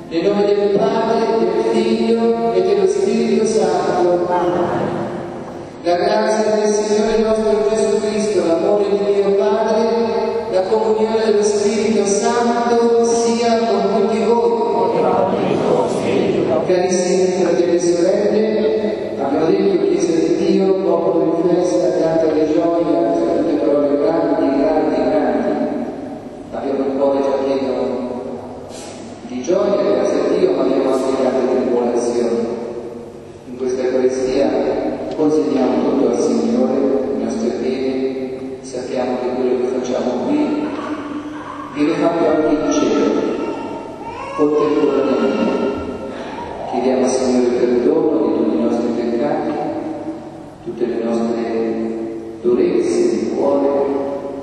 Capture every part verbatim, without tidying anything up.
Nel nome del Padre, del Figlio e dello Spirito Santo. La grazia del Signore nostro Gesù Cristo, l'amore di Dio Padre, la comunione dello Spirito Santo sia con tutti voi. Carissimi fratelli e sorelle, abbiamo detto Chiesa di Dio, popolo di festa, canta le gioie, tutte parole grandi, grandi, grandi. Abbiamo un cuore già pieno di gioia, grazie a Dio, ma abbiamo anche grande tribolazione. In questa Eucaristia consegniamo tutto al Signore, i nostri beni, sappiamo che quello che facciamo qui viene fatto anche in cielo, contemporaneamente. Chiediamo al Signore perdono di tutti i nostri peccati, tutte le nostre durezze di cuore.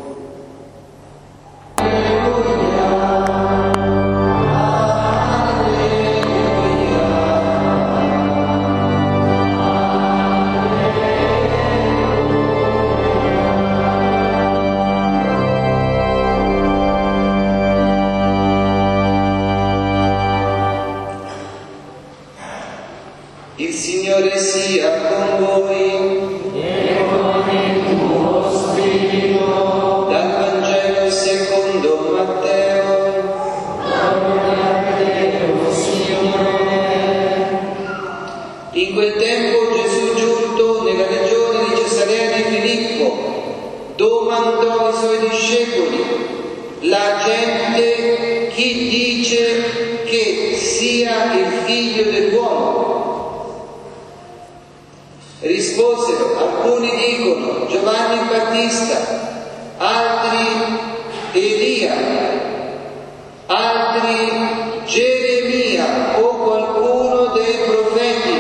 Il Signore sia con voi e con il tuo spirito. Dal Vangelo secondo Matteo. Gloria a te, Signore. In quel tempo Gesù, giunto nella regione di Cesarea di Filippo, domandò ai suoi discepoli: la gente chi dice che sia il figlio dell'uomo? Risposero: alcuni dicono Giovanni il Battista, altri Elia, altri Geremia o qualcuno dei profeti.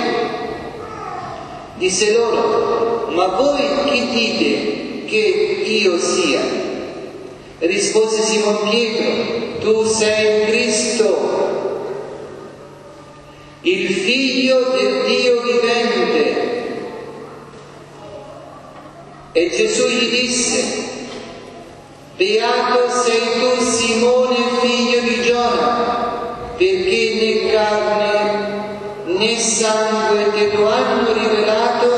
Disse loro: ma voi chi dite che io sia? Rispose Simon Pietro: tu sei il Cristo, il Figlio del Dio vivente. E Gesù gli disse: beato sei tu, Simone, figlio di Giona, perché né carne né sangue te lo hanno rivelato,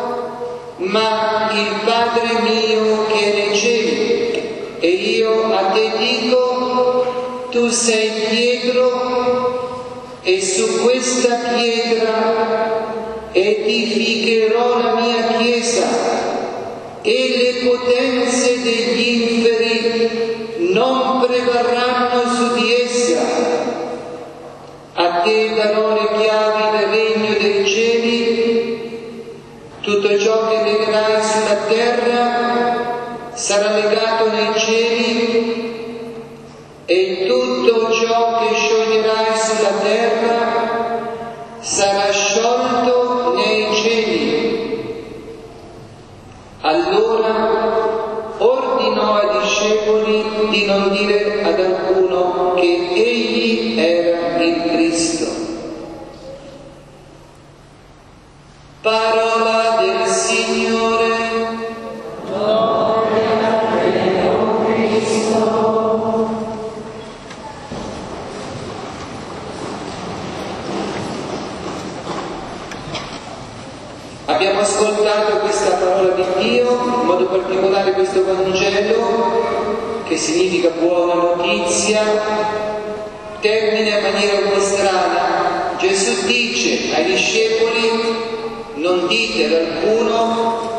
ma il Padre mio che è nei cieli. E io a te dico: tu sei Pietro, e su questa pietra edificherò la mia chiesa, e le potenze degli inferi non prevarranno su di essa. A te darò le chiavi del regno dei cieli. Tutto ciò che legherai sulla terra sarà legato nei cieli, e tutto ciò che scioglierai sulla terra sarà sciolto nei cieli. Allora ordinò ai discepoli di non dire ad alcuno che egli era il Cristo. Parola del Signore. Gloria a te, o Cristo. Abbiamo ascoltato questa parola di Dio, in modo particolare questo Vangelo, che significa buona notizia, termina in maniera un po' strana. Gesù dice ai discepoli: non dite ad alcuno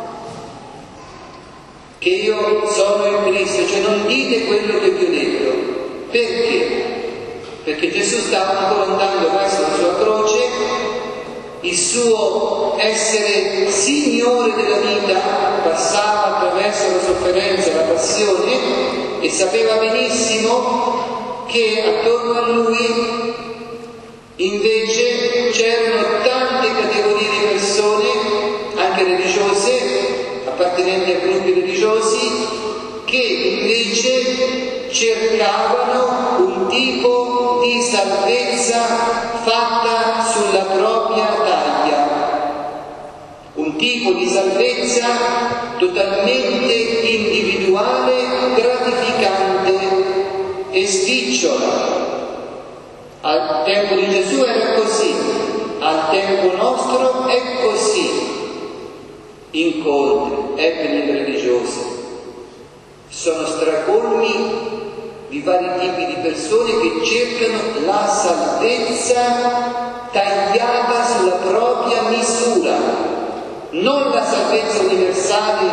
che io sono il Cristo, cioè non dite quello che vi ho detto. Perché? Perché Gesù stava ancora andando verso la sua croce. Il suo essere Signore della vita passava attraverso la sofferenza e la passione, e sapeva benissimo che attorno a lui invece c'erano tante categorie di persone, anche religiose, appartenenti a gruppi religiosi, che invece cercavano un tipo di salvezza fatta sulla propria taglia, un tipo di salvezza totalmente individuale, gratificante e spicciola, tempo di Gesù era così, al tempo nostro è così. Incontri, happening religiosi, sono stracolmi di vari tipi di persone che cercano la salvezza tagliata sulla propria misura, non la salvezza universale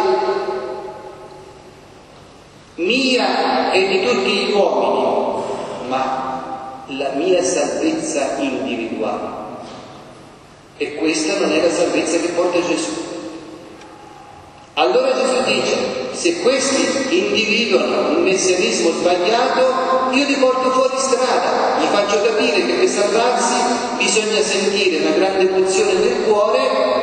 mia e di tutti gli uomini, ma la mia salvezza individuale. E questa non è la salvezza che porta Gesù. Allora Gesù dice: se questi individuano un messianismo sbagliato, io li porto fuori strada, gli faccio capire che per salvarsi bisogna sentire una grande emozione nel cuore.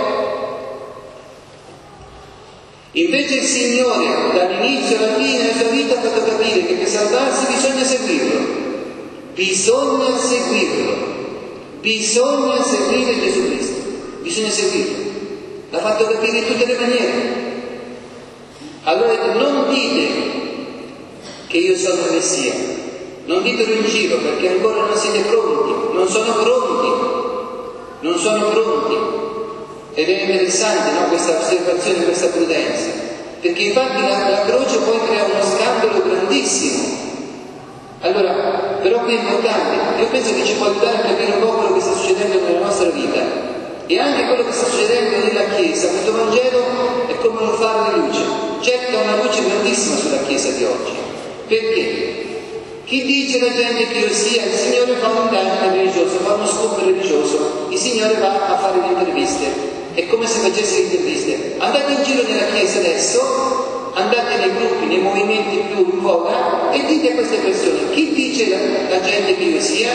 Invece il Signore dall'inizio alla fine della sua vita ha fatto capire che per salvarsi bisogna seguirlo, bisogna seguirlo, bisogna seguire Gesù Cristo, bisogna seguirlo. L'ha fatto capire in tutte le maniere. Allora non dite che io sono il Messia, non ditelo in giro perché ancora non siete pronti, non sono pronti, non sono pronti. Ed è interessante, no, questa osservazione, questa prudenza, perché infatti la, la croce poi crea uno scandalo grandissimo. Allora, però qui è importante, io penso che ci può aiutare a capire un po' quello che sta succedendo nella nostra vita e anche quello che sta succedendo nella Chiesa. Questo Vangelo è come un faro di luce, getta una luce grandissima sulla Chiesa di oggi. Perché? Chi dice la gente che io sia, il Signore fa un'indagine religiosa, fa uno scoop religioso, il Signore va a fare le interviste. È come se facesse le interviste. Andate in giro nella Chiesa adesso, andate nei gruppi, nei movimenti più in voga e dite a queste persone: chi dice la, la gente che io sia?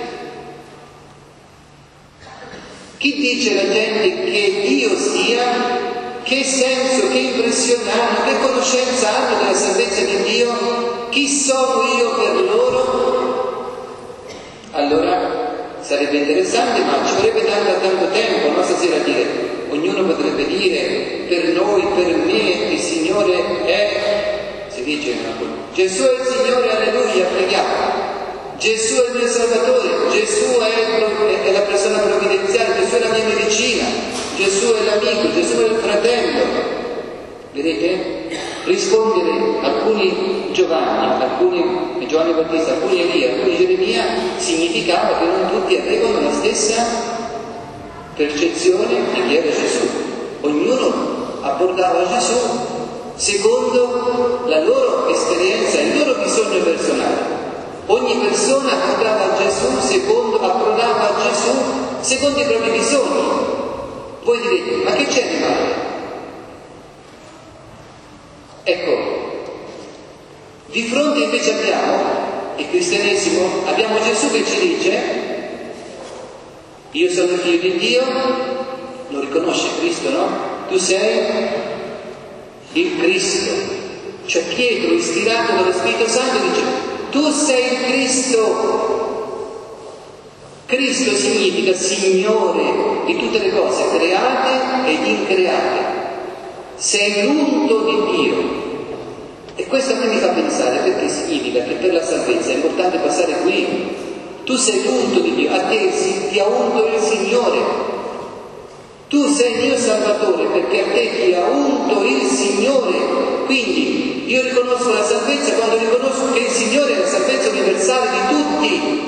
Chi dice la gente che io sia? Che senso, che impressione hanno, che conoscenza hanno della salvezza di Dio? Chi sono io per loro? Allora sarebbe interessante, ma ci vorrebbe tanto, tanto tempo, no? Stasera a dire. Ognuno potrebbe dire: per noi, per me, il Signore è, si dice, Gesù è il Signore, alleluia, preghiamo. Gesù è il mio Salvatore, Gesù è, è la persona provvidenziale, Gesù è la mia medicina, Gesù è l'amico, Gesù è il fratello. Vedete? Rispondere alcuni Giovanni, alcuni Giovanni Battista, alcuni Elia, alcuni Geremia, significava che non tutti avevano la stessa percezione di chi era Gesù. Ognuno abbordava Gesù secondo la loro esperienza, il loro bisogno personale. Ogni persona approdava a Gesù secondo, approdava a Gesù secondo i propri bisogni. Voi direte: ma che c'è di male? Ecco, di fronte invece abbiamo il cristianesimo, abbiamo Gesù che ci dice: io sono il figlio di Dio, lo riconosce Cristo, no? Tu sei il Cristo. Cioè Pietro, ispirato dallo Spirito Santo, dice: tu sei il Cristo. Cristo significa Signore di tutte le cose, create ed increate. Sei l'unto di Dio. E questo a me mi fa pensare, perché significa che per la salvezza è importante passare qui. Tu sei l'unto di Dio, a te si, ti ha unto il Signore. Tu sei il mio Salvatore perché a te ti ha unto il Signore. Quindi io riconosco la salvezza quando riconosco che il Signore è la salvezza universale di tutti.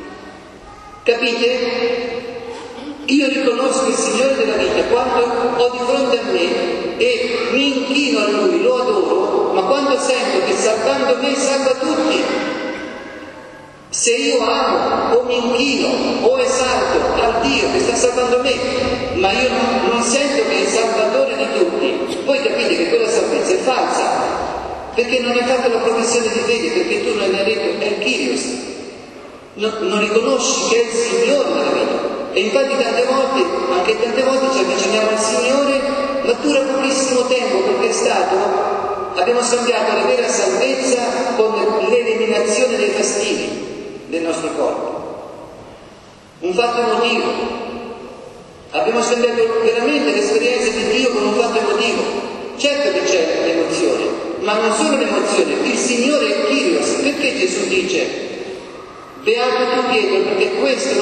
Capite? Io riconosco il Signore della vita quando ho di fronte a me e mi inchino a Lui, lo adoro, ma quando sento che salvando me salva tutti. Se io amo o mi inchino o esalto al Dio che sta salvando me, ma io non, non sento che è il Salvatore di tutti, voi capite che quella salvezza è falsa, perché non hai fatto la professione di fede, perché tu non hai detto è il Kyrios, non, non riconosci che è il Signore della vita. E infatti tante volte, anche tante volte ci avviciniamo al Signore, ma dura pochissimo tempo, perché è stato, abbiamo scambiato la vera salvezza con l'eliminazione dei fastidi del nostro corpo. Un fatto emotivo. Abbiamo scambiato veramente l'esperienza di Dio con un fatto emotivo. Certo che c'è l'emozione, ma non solo l'emozione, il Signore è Kyrios. Perché Gesù dice: beato tu Pietro, perché questo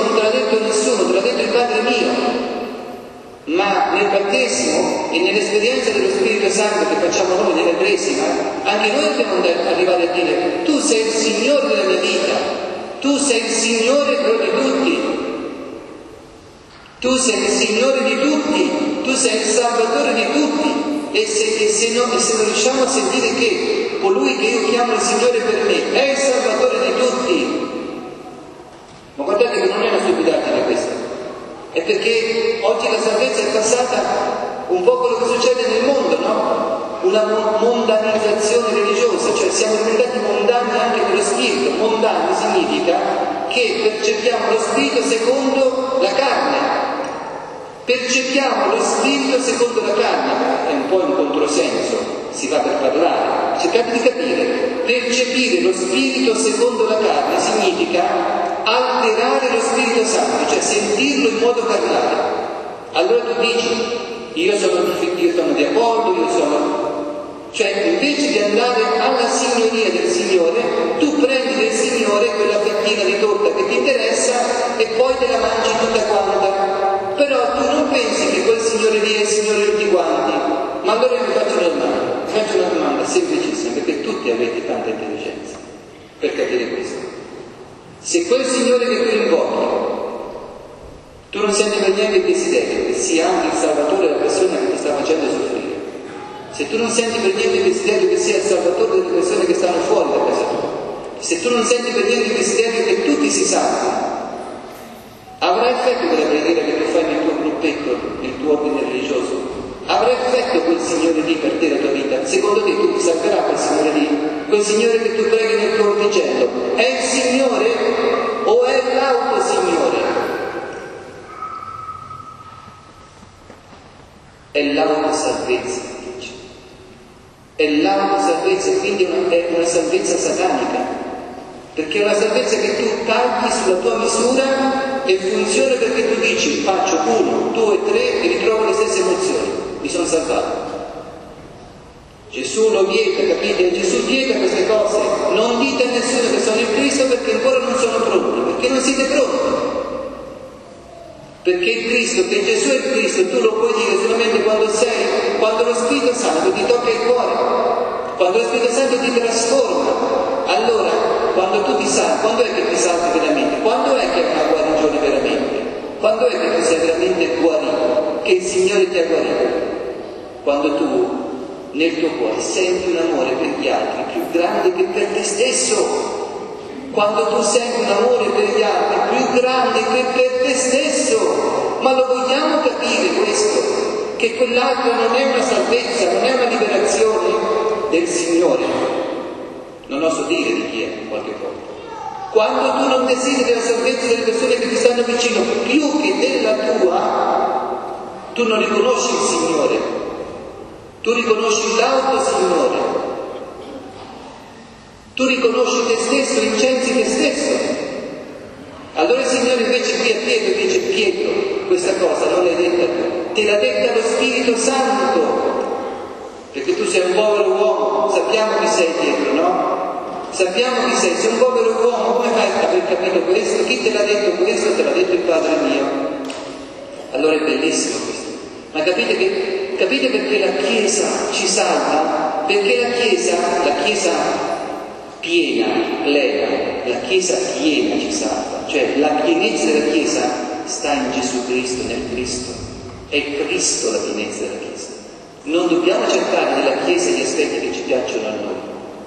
il Signore però di tutti. Tu sei il Signore di tutti, tu sei il Salvatore di tutti. E se, e se, no, e se non riusciamo a sentire che colui che io chiamo il Signore per me è il Salvatore di tutti, ma guardate che non è una stupidaggine questa, è perché oggi la salvezza è passata un po' quello che succede nel mondo, no? Una mondanizzazione religiosa, cioè siamo diventati mondani anche con lo spirito. Mondani significa che percepiamo lo spirito secondo la carne. Percepiamo lo spirito secondo la carne, è un po' in controsenso, si va per parlare. Cercate di capire, percepire lo spirito secondo la carne significa alterare lo Spirito Santo, cioè sentirlo in modo carnale. Allora tu dici, io sono, io sono di Apollo, io sono... Cioè invece di andare alla signoria del Signore, tu prendi del Signore quella fettina di torta che ti interessa e poi te la mangi tutta quanta. Però tu non pensi che quel Signore lì è il Signore di tutti quanti. Ma allora io vi faccio una domanda, vi faccio una domanda semplicissima, perché tutti avete tanta intelligenza per capire questo. Se quel Signore che tu invochi, tu non senti per niente il desiderio che sia anche il Salvatore della persona che ti sta facendo soffrire, se tu non senti per niente il desiderio che sia il Salvatore delle persone che stanno fuori da casa tua, se tu non senti per niente il desiderio che tutti si salvino, avrà effetto quella preghiera che tu fai nel tuo gruppetto, nel tuo ordine religioso? Avrà effetto quel Signore lì per te, la tua vita? Secondo te tu ti salverà quel Signore lì? Quel Signore che tu preghi nel tuo orticello è il Signore o è l'autosignore? È l'autosalvezza, dice. È l'autosalvezza, quindi è una, è una salvezza satanica. Perché è una salvezza che tu tagli sulla tua misura e funziona perché tu dici faccio uno, due, tre e ritrovo le stesse emozioni, mi sono salvato. Gesù lo vieta, capite? Gesù vieta queste cose. Non dite a nessuno che sono in Cristo perché ancora non sono pronti, perché non siete pronti. Perché il Cristo, che Gesù è il Cristo, tu lo puoi dire solamente quando sei, quando lo Spirito Santo ti tocca il cuore, quando lo Spirito Santo ti trasforma. Allora, quando tu ti salvi, quando è che ti salvi veramente? Quando è che è una guarigione veramente? Quando è che tu sei veramente guarito? Che il Signore ti ha guarito? Quando tu nel tuo cuore senti un amore per gli altri più grande che per te stesso. Quando tu senti un amore per gli altri più grande che per te stesso. Ma lo vogliamo capire questo? Che quell'altro non è una salvezza, non è una liberazione del Signore. Non oso dire di chi è qualche volta. Quando tu non desideri la salvezza delle persone che ti stanno vicino più che della tua, tu non riconosci il Signore, tu riconosci l'autosignore, tu riconosci te stesso, incensi te stesso. Allora il Signore invece qui a Pietro dice: Pietro, questa cosa non l'hai detta tu, te l'ha detta lo Spirito Santo. Perché tu sei un povero uomo, sappiamo chi sei Pietro, no? Sappiamo chi sei, sei un povero uomo, come fai a aver capito questo? Chi te l'ha detto questo? Te l'ha detto il Padre mio. Allora è bellissimo questo. Ma capite, che, capite perché la Chiesa ci salva? Perché la Chiesa, la Chiesa piena, plena, la Chiesa piena ci salva. Cioè la pienezza della Chiesa sta in Gesù Cristo, nel Cristo. È Cristo la pienezza della Chiesa. Non dobbiamo cercare nella Chiesa gli aspetti che ci piacciono a noi.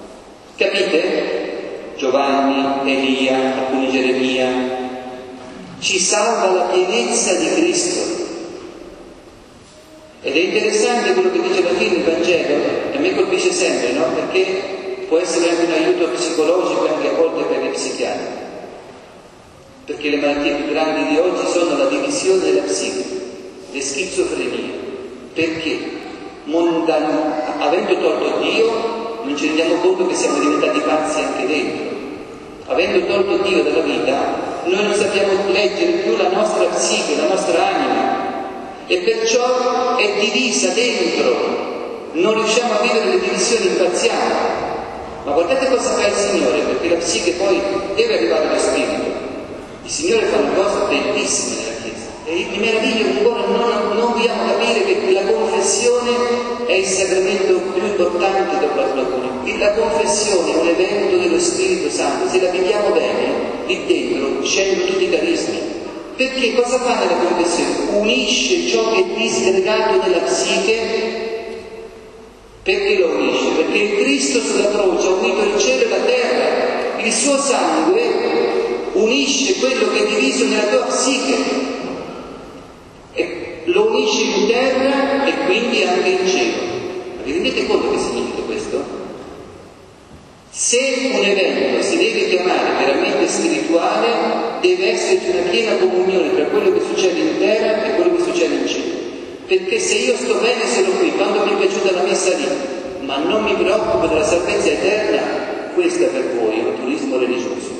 Capite? Giovanni, Elia, alcuni Geremia. Ci salva la pienezza di Cristo. Ed è interessante quello che dice alla fine il Vangelo, e a me colpisce sempre, no? Perché può essere anche un aiuto psicologico anche a volte per gli psichiatri. Perché le malattie più grandi di oggi sono la divisione della psiche, le schizofrenie. Perché? Mondan- avendo tolto Dio non ci rendiamo conto che siamo diventati pazzi anche dentro. Avendo tolto Dio dalla vita noi non sappiamo leggere più la nostra psiche, la nostra anima, e perciò è divisa dentro, non riusciamo a vivere le divisioni imparziali. Ma guardate cosa fa il Signore, perché la psiche poi deve arrivare allo spirito. Il Signore fa una cosa bellissima nella Chiesa. E mi meraviglio che ancora non, non vogliamo capire che la confessione è il sacramento più importante dopo la comunione. La confessione è un evento dello Spirito Santo, se la viviamo bene, lì dentro scendono tutti i carismi. Perché cosa fa nella confessione? Unisce ciò che è disgregato nella psiche. Perché lo unisce? Perché il Cristo sulla croce ha unito il cielo e la terra. Il suo sangue unisce quello che è diviso nella tua psiche. E lo unisce in terra e quindi anche in cielo. Vi rendete conto che significa questo? Se un evento si deve chiamare veramente spirituale, deve esserci una piena comunione tra quello che succede in terra e quello che succede in cielo. Perché se io sto bene solo qui, quando mi è piaciuta la messa lì, ma non mi preoccupo della salvezza eterna, questo per voi è un turismo religioso.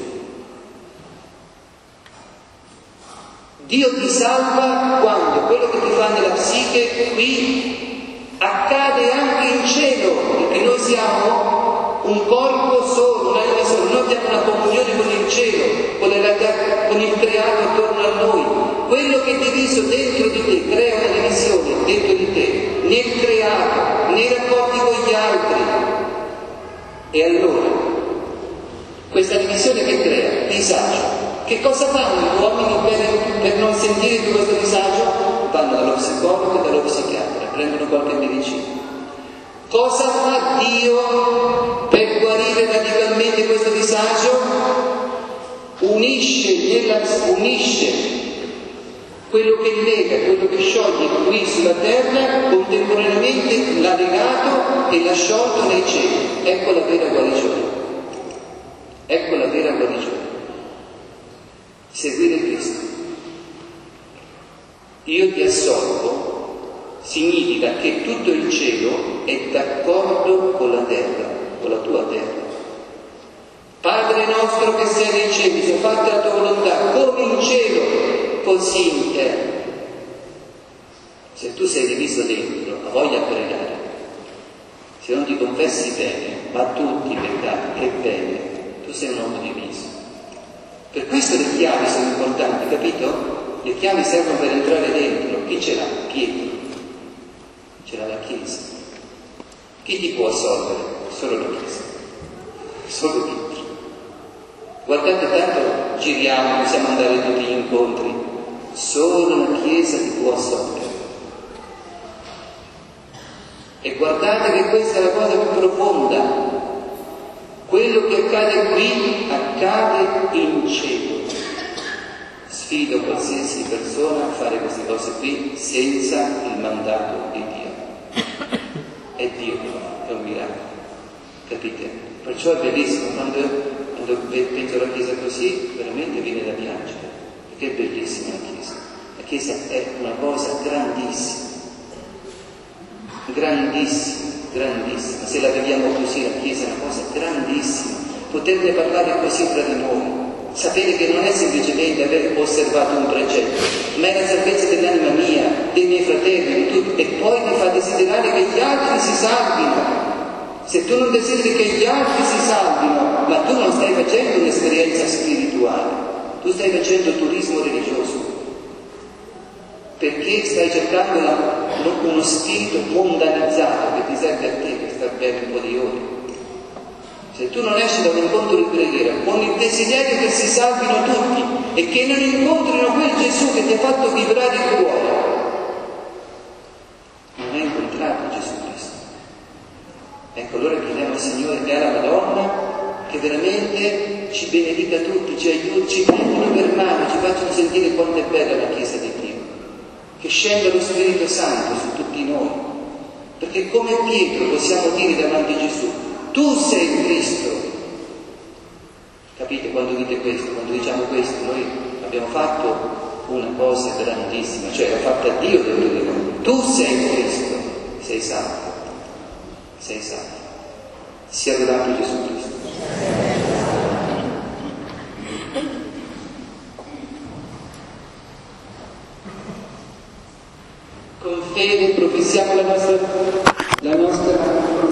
Dio ti salva quando quello che ti fa nella psiche qui accade anche in cielo, perché noi siamo un corpo solo, un'anima sola, noi abbiamo una comunione con il cielo, con, la, con il creato attorno a noi. Quello che è diviso dentro di te crea una divisione dentro di te, nel creato, nei rapporti con gli altri. E allora, questa divisione che crea? Disagio. Che cosa fanno gli uomini per, per non sentire più questo disagio? Vanno dallo psicologo e dallo psichiatra, prendono qualche medicina. Cosa fa Dio per guarire radicalmente questo disagio? Unisce, nella, unisce quello che lega, quello che scioglie qui sulla terra, contemporaneamente l'ha legato e l'ha sciolto nei cieli. Ecco la vera guarigione. Ecco la vera guarigione. Seguire Cristo. Io ti assolvo significa che tutto il cielo è d'accordo con la terra, con la tua terra. Padre nostro che sei nei cieli, sia fatta la tua volontà, come in cielo, così in terra. Se tu sei diviso dentro, ha voglia a pregare. Se non ti confessi bene, ma tutti i peccati e bene, tu sei un uomo diviso. Per questo le chiavi sono importanti, capito? Le chiavi servono per entrare dentro. Chi ce l'ha? Pietro. Ce l'ha la Chiesa. Chi ti può assolvere? Solo la Chiesa. Solo Pietro. Guardate, tanto giriamo, possiamo andare a tutti gli incontri. Solo la Chiesa ti può assolvere. E guardate che questa è la cosa più profonda. Quello che accade qui accade in cielo. Sfido qualsiasi persona a fare queste cose qui senza il mandato di Dio. È Dio che fa, è un miracolo. Capite? Perciò è bellissimo, quando, quando penso alla Chiesa così, veramente viene da piangere. Perché è bellissima la Chiesa. La Chiesa è una cosa grandissima. Grandissima. Grandissima, se la vediamo così la Chiesa è una cosa grandissima, poterne parlare così tra di noi, sapere che non è semplicemente aver osservato un precetto, ma è la salvezza dell'anima mia, dei miei fratelli, di tutti, e poi ti fa desiderare che gli altri si salvino. Se tu non desideri che gli altri si salvino, ma tu non stai facendo un'esperienza spirituale, tu stai facendo turismo religioso. Perché stai cercando una, uno spirito mondanizzato che ti serve a te per star bene un po' di ore. Se tu non esci da un incontro di preghiera con il desiderio che si salvino tutti e che non incontrino quel Gesù che ti ha fatto vibrare il cuore, non hai incontrato Gesù Cristo. Ecco, allora chiediamo al Signore che è la Madonna che veramente ci benedica tutti, ci aiuti, ci prendono per mano, ci facciano sentire quanto è bella la Chiesa di Dio. Che scenda lo Spirito Santo su tutti noi, perché come Pietro possiamo dire davanti a Gesù, tu sei il Cristo. Capite quando dite questo, quando diciamo questo, noi abbiamo fatto una cosa grandissima, cioè l'ha fatta Dio dentro di noi. Tu sei il Cristo, sei salvo, sei salvo. Sia lodato Gesù Cristo. Con fede professiamo la nostra